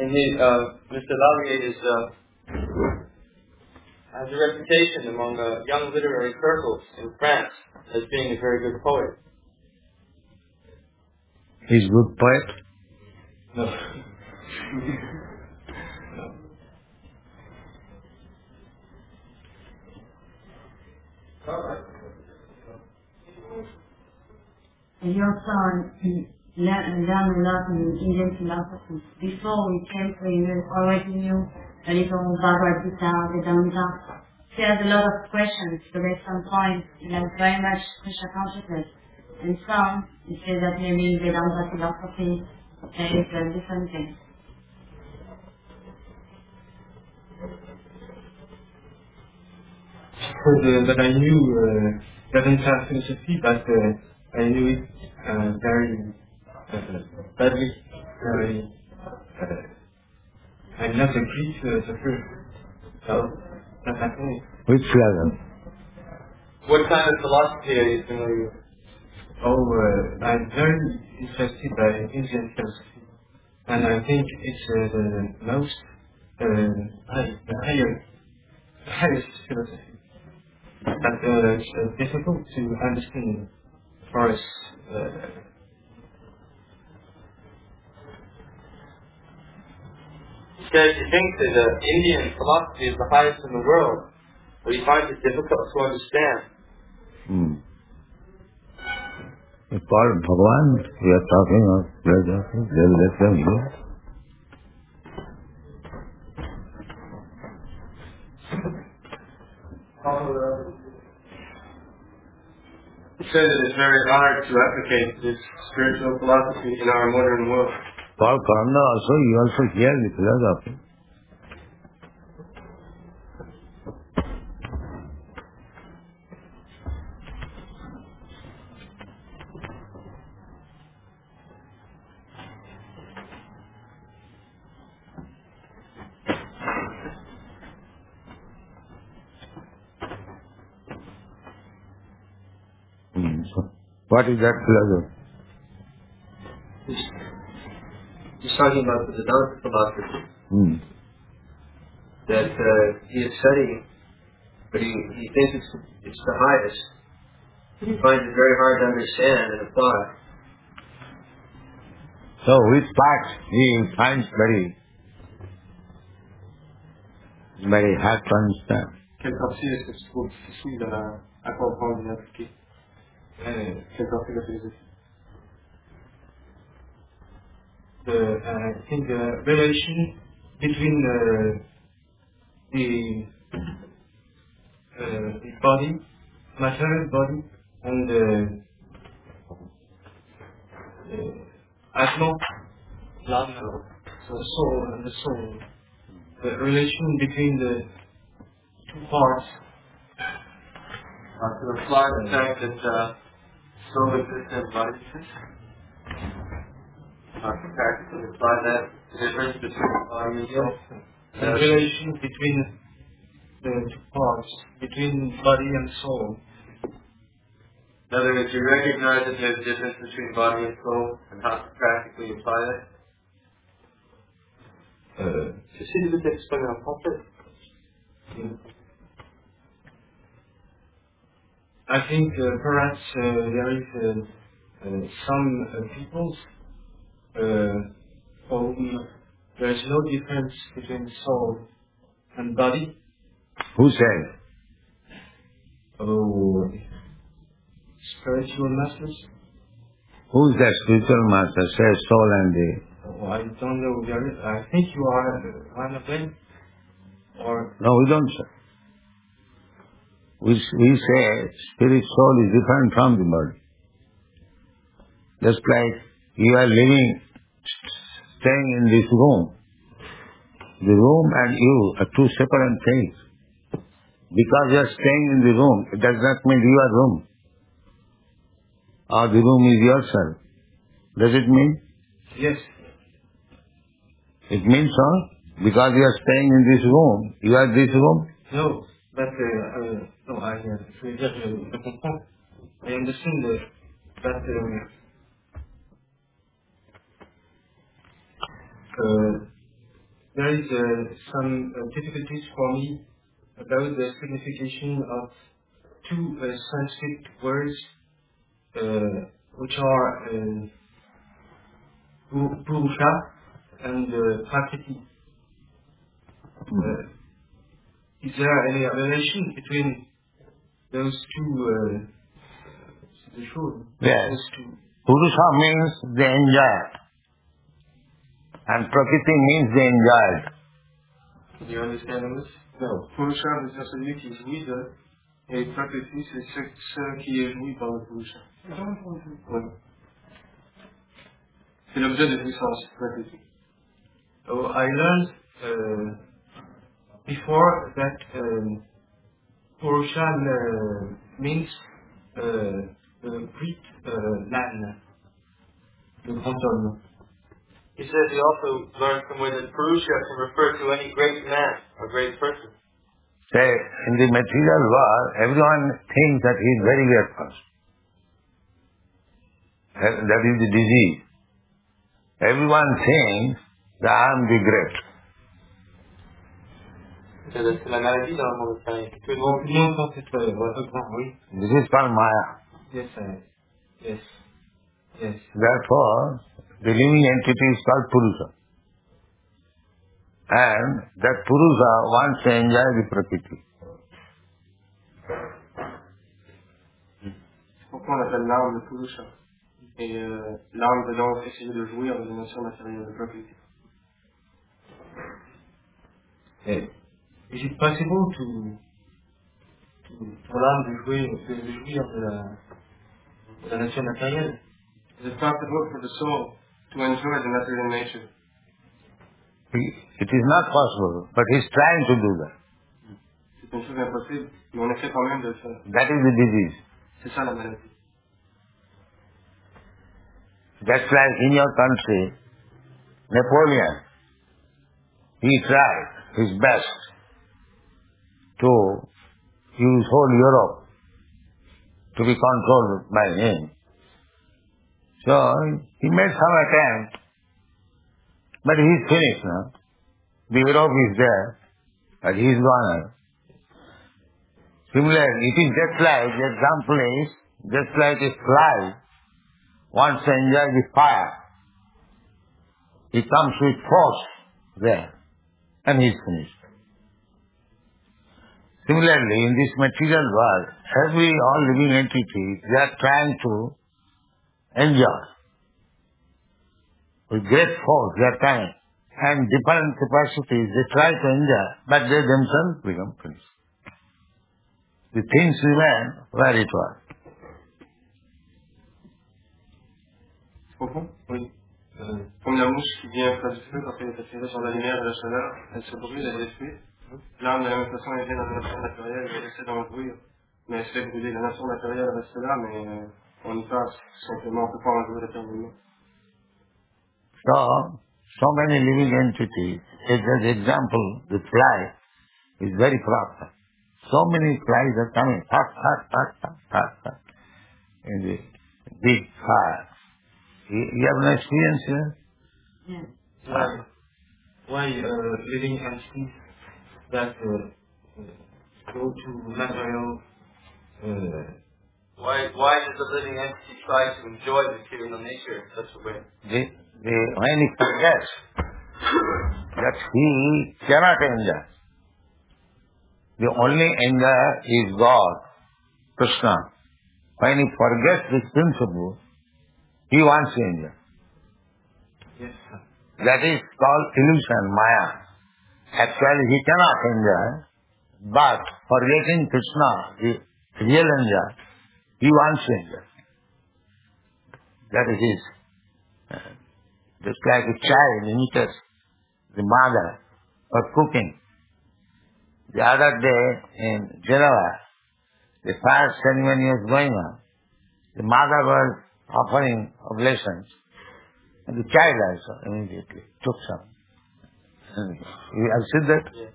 Indeed, Mr. Lallier has a reputation among young literary circles in France as being a very good poet. He's a good poet? No. Your son learned a lot in Indian philosophy. Before we came to you, already knew a little Bhagavad Gita, Vedanta. He has a lot of questions, but at some point he has very much Krishna consciousness. And some, he says that maybe Vedanta philosophy is a different thing. That I knew Vedanta philosophy, but I knew it very badly. I'm not a Greek philosopher, so that's happening. Which level? What kind of philosophy are you familiar with? I'm very interested by Indian philosophy, and I think it's the most the highest philosophy. But it's difficult to understand for us. Says he thinks that Indian philosophy is the highest in the world, but he finds it difficult to understand. For Bhagavan, we are talking of philosophy, they will let them hear. He says that it's very hard to replicate this spiritual philosophy in our modern world. For Karna also, you also hear the philosophy. What is that philosophy? He's talking about the Vedanta philosophy that he is studying, but he thinks it's the highest. He finds it very hard to understand and apply. So which part he finds very hard to understand? Quelle partie est-ce que tu trouves difficile à comprendre et à appliquer? Quelle partie de la philosophie? I think the relation between the body, material body, and the Atma, so the soul and the soul. The relation between the two parts. To apply the fact that soul exists and body exists. To practically apply that, the difference between body and soul. The relation between the two parts, between body and soul. In other words, you recognize that there's a difference between body and soul and how to practically apply that. Ceci veut exprimer en français. I think perhaps there is some peoples for whom there is no difference between soul and body. Who said? Oh, spiritual masters. Who is that spiritual master? Says soul and the... Oh, I don't know. I think you are one of them. Or no, we don't say. We say spirit soul is different from the body. Just like you are living, staying in this room. The room and you are two separate things. Because you are staying in the room, it does not mean you are room. Or the room is yourself. Does it mean? yes. It means so? Because you are staying in this room, you are this room? No, but no, I comprends. I understand that, but there is some difficulties for me about the signification of two Sanskrit words which are Purusha and Prakriti. Is there any relation between those two? Yes. Purusha means the enjoyer, and Prakriti means the enjoyed. Do you understand this? No. Purusha, c'est celui qui jouit de, et Prakriti, c'est ce qui est joui par le Purusha. Oui. C'est l'objet de jouissance, Prakriti. So I learned before that Purusha means the great man, the grand homme. He says he also learned somewhere that Purusha can refer to any great man or great person. Say, in the material world, everyone thinks that he is very great person. That is the disease. Everyone thinks that I am the great. C'est la maladie dans le monde extérieur. Tout le monde pense être grand, oui. This is called Maya. Yes. Therefore, the living entity is called Purusha. And that Purusha wants to enjoy the Prakriti. Pourquoi on appelle l'âme le Purusha? Et l'âme veut donc essayer de jouir de l'émotion matérielle de Prakriti. Is it possible for l'âme de jouir de la nature matérielle? Is it possible for the soul to enjoy the material nature? It is not possible, but he is trying to do that. C'est une chose impossible, mais on essaie quand même de le faire. That is the disease. C'est ça la maladie. Just like in your country, Napoleon, he tried his best to use whole Europe to be controlled by him. So he made some attempt, but he is finished now. The Europe is there, but he is gone. Similarly, it is just like, the example is, just like a fly wants to enjoy the fire. He comes with force there, and he is finished. Similarly, in this material world, all living entities, they are trying to enjoy. With great force, they are trying. And different capacities, they try to enjoy, but they themselves become finished. The things remain where it was. Tu comprends? Oui. Comme la mouche qui vient près du feu, quand elle est attirée sur la lumière et la chaleur, elle se brûle, elle est tuée. L'âme, de la même façon, elle vient dans la nature matérielle, elle essaie d'en brûler, mais elle se fait brûler. La nature matérielle reste là, mais on y passe, tout simplement, on ne peut pas en jouer éternellement. So many living entities. As an example, the fly is very proper. So many flies are coming, in the big fire. You have an experience here? Yes. Why living entities that go to material? Why does the living entity try to enjoy the material nature in such a way? When he forgets that he cannot enjoy, the only enjoyer is God, Krishna. When he forgets this principle, he wants to enjoy. Yes, sir. That is called illusion, Maya. Actually, he cannot enjoy, but forgetting Krishna, the real enjoyer, he wants to enjoy. That is his. Just like a child imitates the mother for cooking. The other day in Geneva, the fire ceremony was going on. The mother was offering oblations, and the child also immediately took some. And you have seen that? Yes.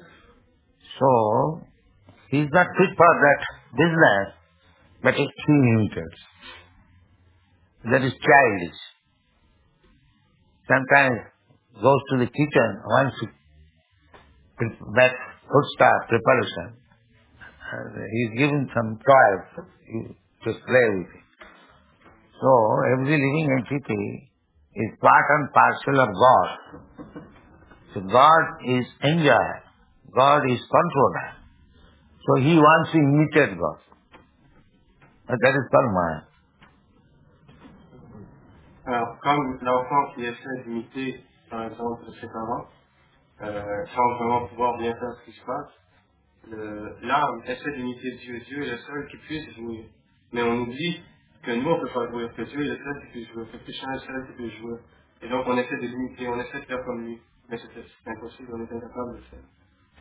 So, he is not fit for that business, but he imitates. That is childish. Sometimes goes to the kitchen, wants to that foodstuff preparation. And he's given some toys to play with it. So every living entity is part and parcel of God. So God is enjoyer. God is controller. So he wants to imitate God. And that is called Maya. Alors, comme l'enfant qui essaie d'imiter, par exemple, ses parents, sans vraiment pouvoir bien faire ce qui se passe, l'âme essaie d'imiter Dieu. Dieu est le seul qui puisse jouer. Mais on oublie que nous, on ne peut pas jouer, que Dieu est le seul qui puisse jouer, que Krishna est le seul qui peut jouer. Et donc, on essaie de l'imiter, on essaie de faire comme lui. Mais c'est impossible, on est incapable de le faire.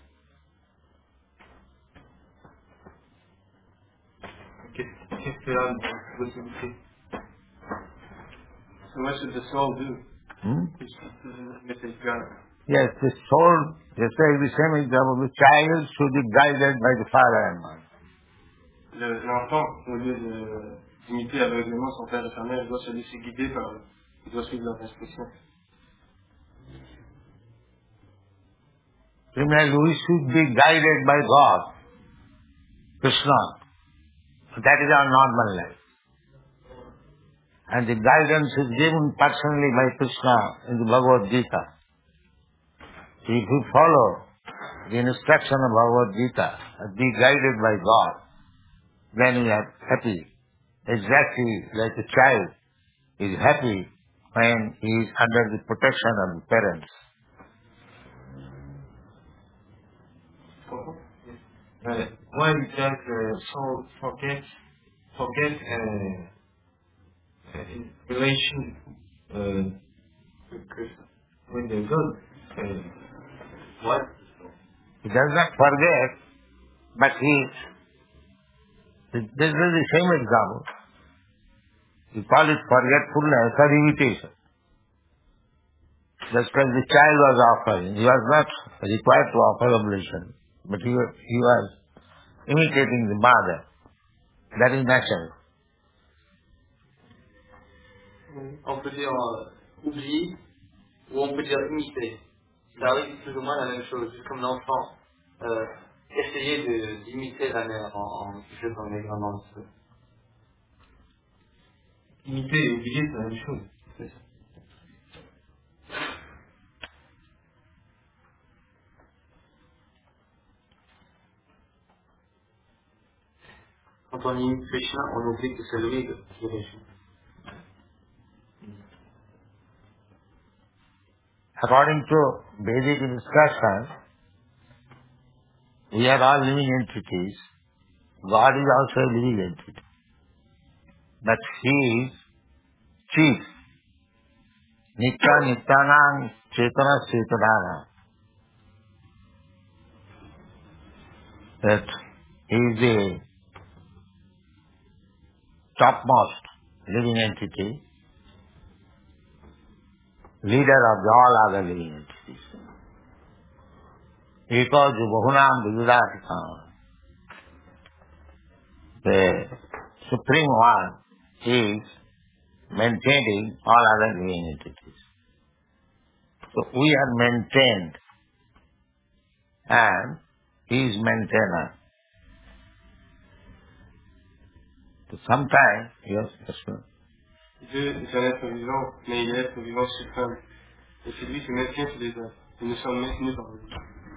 Qu'est-ce que l'âme doit s'imiter? So what should the soul do? Yes, the soul, just like the same example, the child should be guided by the father and mother. L'enfant, au lieu d'imiter aveuglément son père et sa mère, il doit se laisser guider par eux. Il doit suivre leurs instructions. Similarly, we should be guided by God, Krishna. That is our normal life. And the guidance is given personally by Krishna in the Bhagavad Gita. So if you follow the instruction of Bhagavad Gita, be guided by God, then we are happy. Exactly like a child is happy when he is under the protection of the parents. Why does the soul forget relation with the good? What? He does not forget, but this is the same example. You call it forgetfulness or imitation. Just like the child was offering, he was not required to offer oblation, but he was imitating the mother. That is natural. On peut dire oublier ou on peut dire imiter. Ça arrive plus ou moins la même chose, juste comme l'enfant essayer d'imiter la mère en jetant les grains dans le feu. Imiter et oublier, c'est la même chose. C'est ça. Quand on imite Krishna, on oublie que c'est lui qui régit. According to Vedic instruction, we are all living entities. God is also a living entity. But he is chief. Nitya Nityanam Chetana Chetanana. That he is the topmost living entity, leader of all other living entities. Because Bahunam Vividatikam, the Supreme One is maintaining all other living entities. So we are maintained and he is maintainer. So sometimes, yes, sir. Dieu est un être vivant, mais il est être vivant suprême. Et c'est lui qui maintient tous les êtres. Et nous sommes maintenus par lui.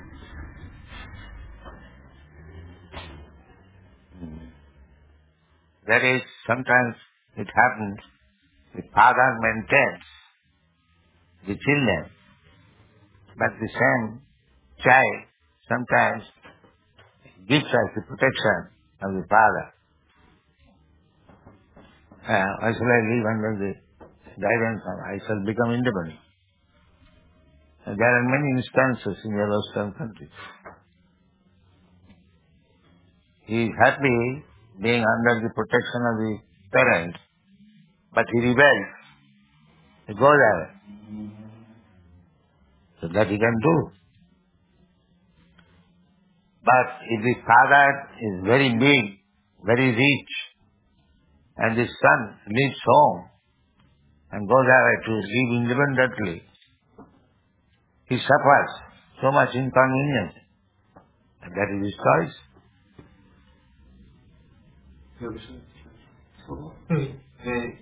That is, sometimes it happens, the father maintains the children, but the same child sometimes gives us the protection of the father. Why shall I live under the guidance of, I shall become independent. And there are many instances in the Western countries. He is happy being under the protection of the parents, but he rebels. He goes away. So that he can do. But if the father is very big, very rich, and the son leaves home and goes away to live independently, he suffers. so much inconvenience. And that is his choice. Oui, mais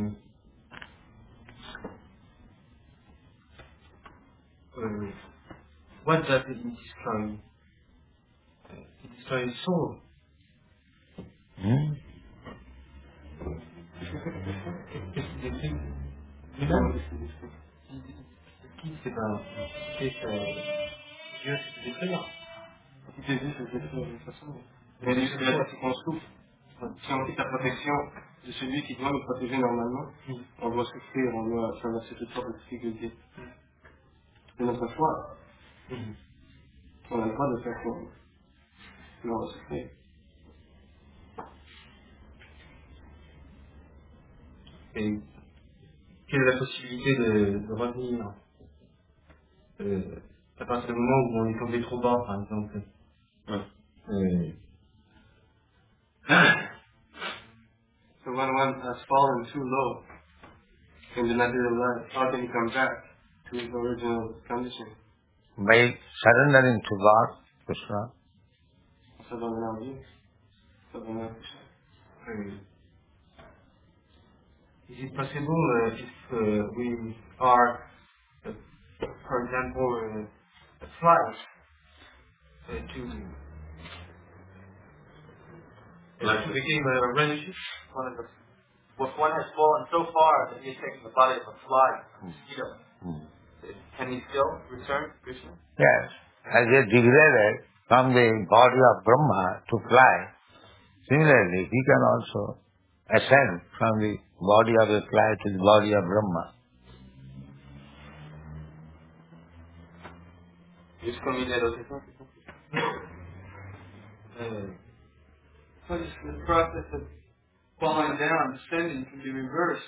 what does it destroy? It destroys soul. Hmm? C'est pas... Dieu, c'est détruire. Si Jésus se détruire de toute façon. Mais c'est la partie qu'on souffre. Si on quitte la protection de celui qui doit nous protéger normalement, on doit souffrir, on doit traverser toutes sortes de difficultés. C'est notre foi. On a le droit de faire quoi? On doit souffrir. Et quelle est la possibilité de revenir à partir du moment où on est tombé trop bas, par exemple? So when one has fallen too low in the material life, how can he come back to his original condition? By surrendering to God, Krishna. Is it possible if we are, for example, a flight to become a relationship? If one has fallen so far that he has taken the body of a fly, a mosquito, can he still return to Krishna? Yes. As he degraded from the body of Brahma to fly, similarly he can also ascend from the body of a fly to the body of Brahma. Juste comme il est l'autre fois. The process of falling down, descending can be reversed.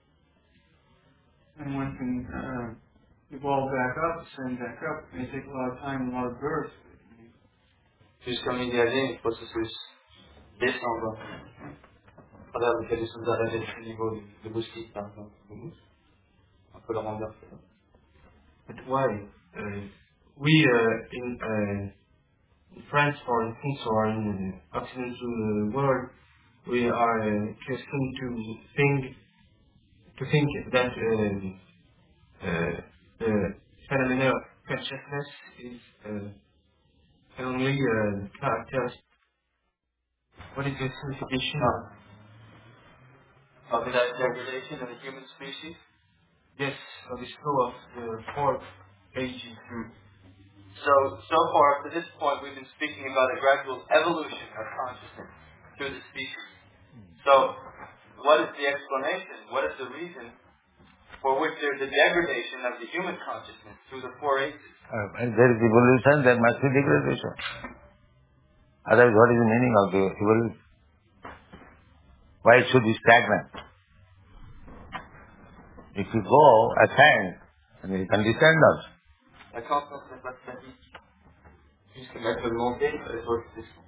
And one can evolve back up, descend back up. It may take a lot of time, a lot of birth. Juste comme il y avait un processus descendant, à travers lequel nous sommes arrivés au niveau de Bouskit, par exemple. On peut le renverser. But why? We in France, for instance, or in the Occidental world, we are accustomed to think that the phenomenon of consciousness is only characteristic. What is the signification of that degradation of the human species? Yes, of the flow of the fourth ages. So far, up to this point, we've been speaking about a gradual evolution of consciousness through the species. So, what is the explanation? What is the reason for which there's a degradation of the human consciousness through the four ages? If there is evolution, there must be degradation. Otherwise, what is the meaning of the evolution? Why it should be stagnant? If you go ascend, then you can descend also. La conscience n'est pas statique. Jusqu'à mettre le monter, elle doit descendre.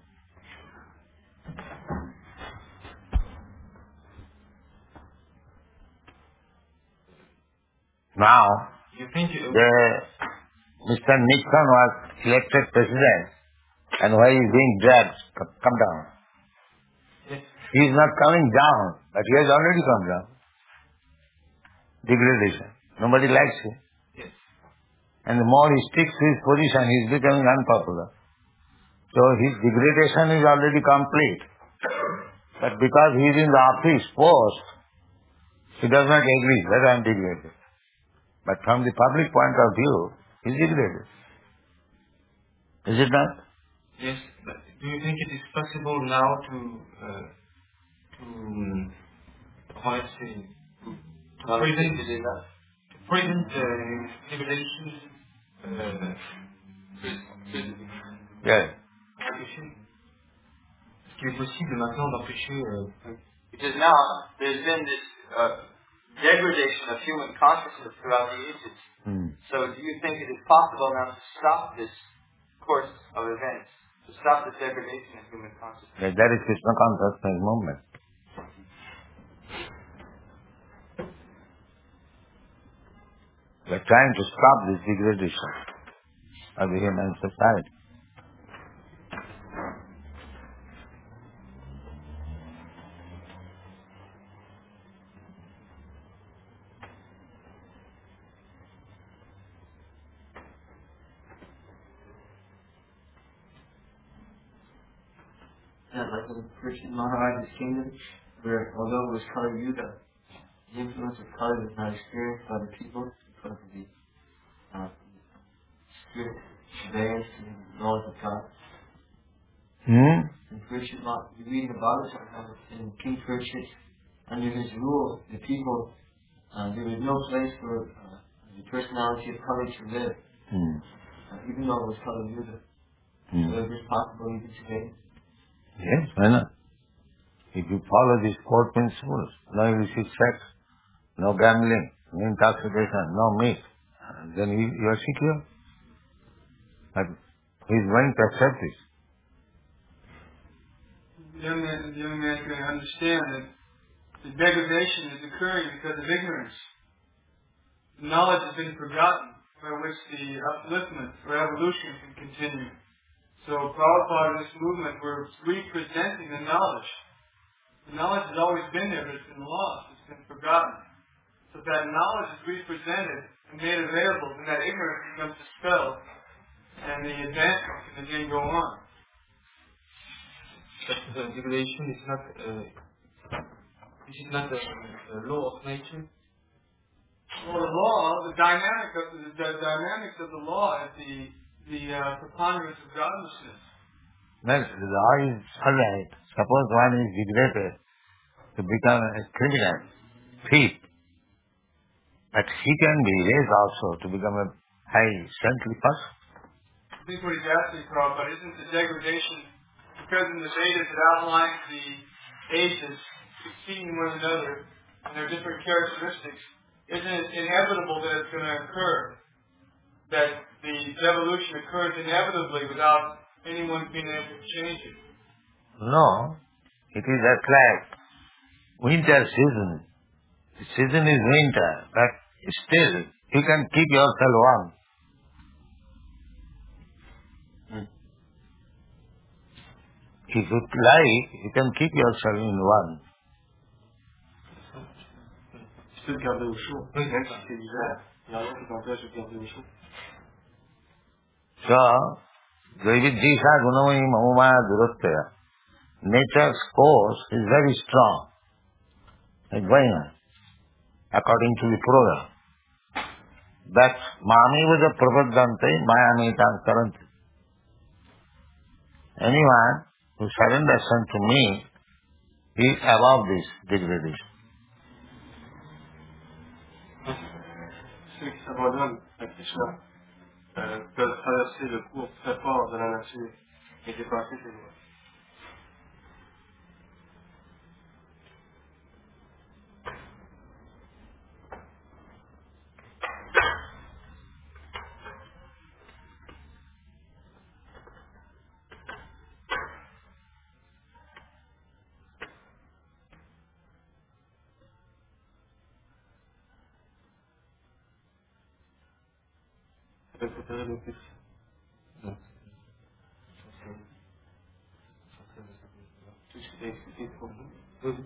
Now, You think Mr. Nixon was elected president, and why he is being dragged, come down. yes. He is not coming down, but he has already come down. Degradation. Nobody likes him. Yes. And the more he sticks to his position, he is becoming unpopular. So his degradation is already complete. But because he is in the office post, he does not agree that I am degraded. But from the public point of view, he is degraded. Is it not? Yes, but do you think it is possible now to how I say, prevent degradation? Yes. Est-ce qu'il est possible maintenant d'empêcher Because now there's been this degradation of human consciousness throughout the ages. So do you think it is possible now to stop this course of events, to stop this degradation of human consciousness? Yes, that is Krishna consciousness movement. We are trying to stop this degradation. of the human society. Yeah, like in Krishna Maharaj's kingdom, where although it was Kali Yuga, the influence of Kali was not experienced by the people because of the strict advance and laws of God. In Krishna, you read in the Bhagavatam how in King Parikshit, under his rule, the people, there was no place for the personality of Kali to live, even though it was Kali Yuga. So it was possible even today. Yes, why not? If you follow these core principles, no illicit sex, no gambling, no intoxication, no meat, then you are secure. But he is going to accept this. The young man can understand that the degradation is occurring because of ignorance. Knowledge has been forgotten, by which the upliftment or evolution can continue. So Prabhupada in this movement, we're representing the knowledge. The knowledge has always been there, but it's been lost, it's been forgotten. So if that knowledge is represented and made available, then that ignorance becomes dispelled, and the advancement can again go on. But degradation is not, this is not the law of nature. Well, the law, the dynamics of the law is the preponderance of godlessness. Well, the law is alright. Suppose one is degraded to become a criminal, thief. But he can be raised also to become a high saintly person. I think what he's asking, Prabhupada, isn't the degradation, because in the Vedas it outlines the ages succeeding one another and their different characteristics, isn't it inevitable that it's going to occur? That the evolution occurs inevitably without anyone being able to change it? No, it is just like winter season. The season is winter, but still you can keep yourself warm. If you like, you can keep yourself in warm. Tu peux te garder au chaud. Oui, même si c'est l'hiver. Il y a rien qui t'empêche de te garder au chaud. So, Dvaivijjisa Gunamani Mamumaya Duratya. Nature's course is very strong. It's going on, according to the program. That Mami was a Prabhaddante, Mayamitam Karanti. Anyone who surrenders unto me is above this degradation. Ceux qui s'abandonnent à Krishna peuvent traverser le cours très fort de la nature et dépasser ses lois. Récupérer le plus. Non. Tout ce qui est expliqué pour nous. Oui.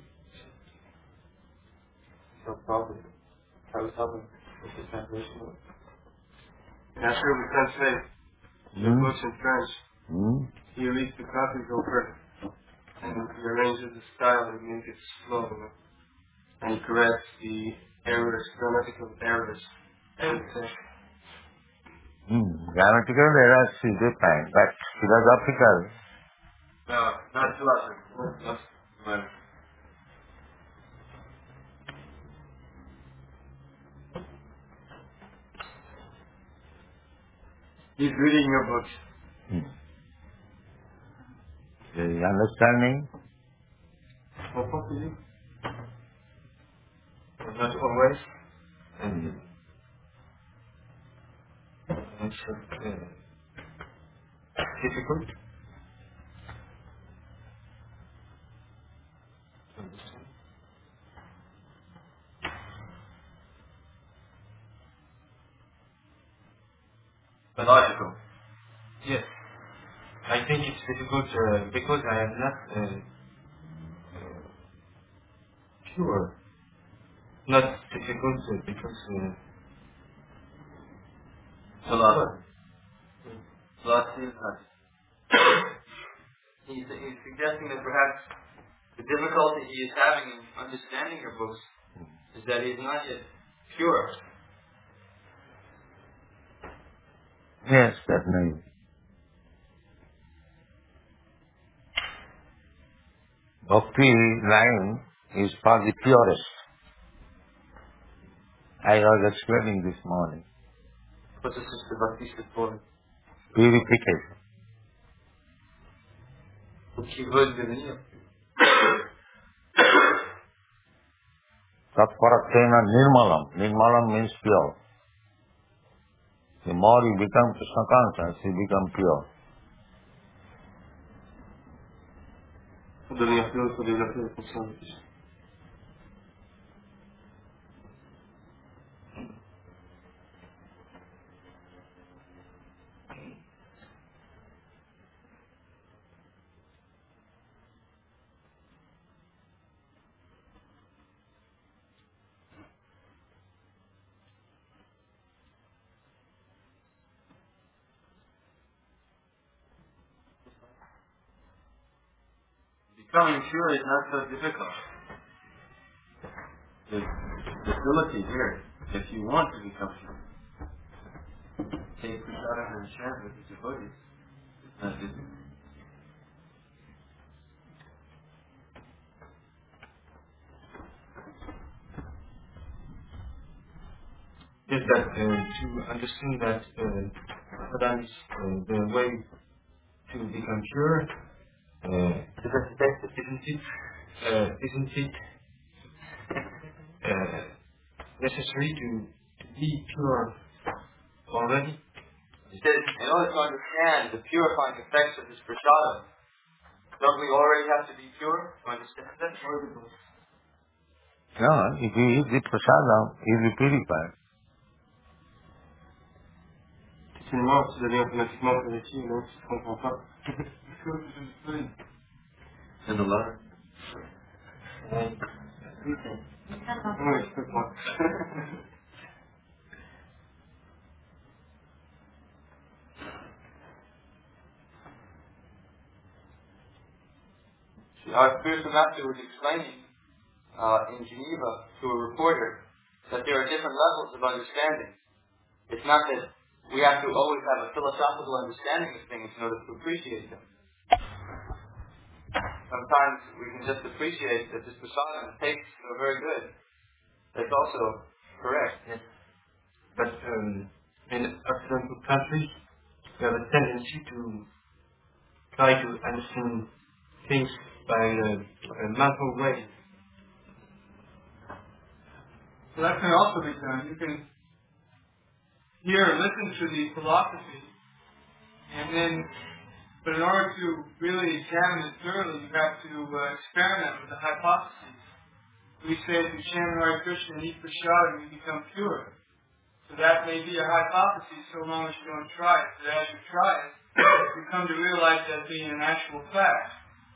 No problem. I was helping with the translation. And after we translate the books in French, he reads the copies over and he arranges the style and makes it slow. And he corrects the errors, grammatical errors. Grammatical errors is different, but philosophical. No, not philosophy. That's right. He's reading your books. The understanding? Possibly. Not always. And it's difficult to understand. But logical. Yes. I think it's difficult because I am not pure. Not difficult because Philosophy is not. He's suggesting that perhaps the difficulty he is having in understanding your books is that he is not yet pure. Yes, definitely. Bhakti line is for the purest. I was explaining this morning. What is this bhakti for? Purification. Qui veulent devenir. Tatparatena nirmalam. Nirmalam means pure. The more you become Krishna conscious, you become pure. Pour devenir pur, il faut développer la conscience de Krishna. Becoming pure is not so difficult. The ability here, if you want to become pure, take prasadam and share with the devotees. It's not difficult. Is that to understand that prasadam is the way to become pure? Isn't it necessary to be pure already? He said, in order to understand the purifying effects of this prasadam, don't we already have to be pure to understand that? No, if you eat the prasadam, you'll be purified. Finalement, tu deviens automatiquement purifié, non? Tu ne comprends pas. In the letter. Oui, je comprends. Our spiritual master was explaining in Geneva to a reporter that there are different levels of understanding. It's not that we have to always have a philosophical understanding of things in order to appreciate them. Sometimes we can just appreciate that this prasadam tastes so very good. That's also correct. Yes. But in Occidental countries, we have a tendency to try to understand things by a mental way. So that can also be done. You can hear and listen to the philosophy, and then, but in order to really examine it thoroughly, you have to experiment with the hypotheses. We say if you chant Hare Krishna and eat prasadam, you become pure. So that may be a hypothesis so long as you don't try it. But as you try it, you come to realize that being an actual fact.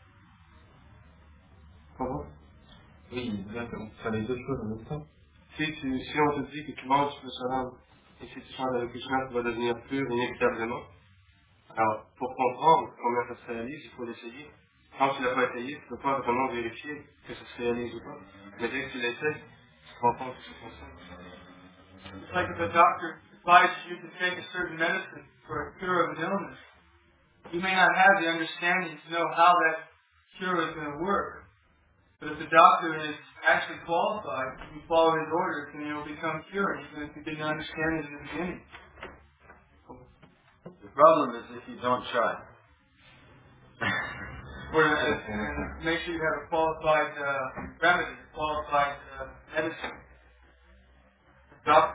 Comment? Oui, d'accord. Ça les deux choses en même temps. Si on te dit que tu manges le salam et si tu chantes avec Krishna, tu vas devenir pur inévitablement. Alors, pour comprendre combien ça se réalise, il faut l'essayer. Quand tu ne l'as pas essayé, tu ne peux pas vraiment vérifier que ça se réalise ou pas. Mais dès que tu l'essaies, tu te rends compte que c'est comme ça. It's like if a doctor advises you to take a certain medicine for a cure of an illness. You may not have the understanding to know how that cure is going to work. But if the doctor is actually qualified, you follow his orders and you'll become cured, even if you didn't understand it in the beginning. The problem is if you don't try. And make sure you have a qualified remedy, a qualified medicine. Doctor.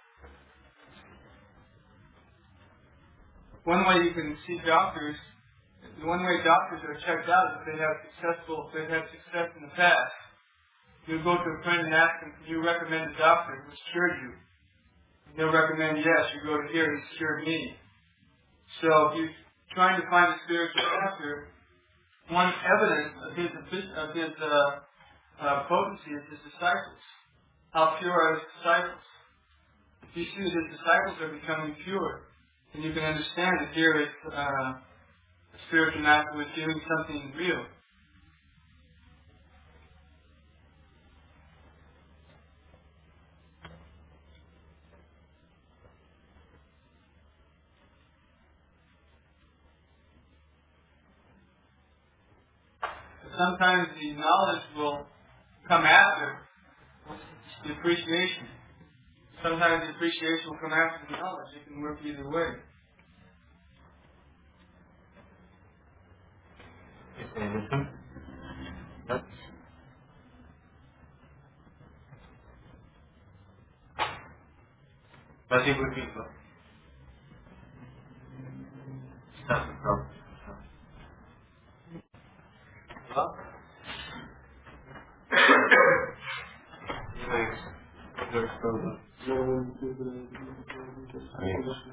One way you can see doctors, the one way doctors are checked out is if they've had success in the past. You go to a friend and ask them, can you recommend a doctor who's cured you? And they'll recommend, yes, you go to here, he's cured me. So if you're trying to find a spiritual master, one evidence of his potency is his disciples. How pure are his disciples? If you see that his disciples are becoming pure, then you can understand that here is a spiritual master who is giving something real. Sometimes the knowledge will come after the appreciation. Sometimes the appreciation will come after the knowledge. It can work either way. Very good people. That's the problem. Well, there's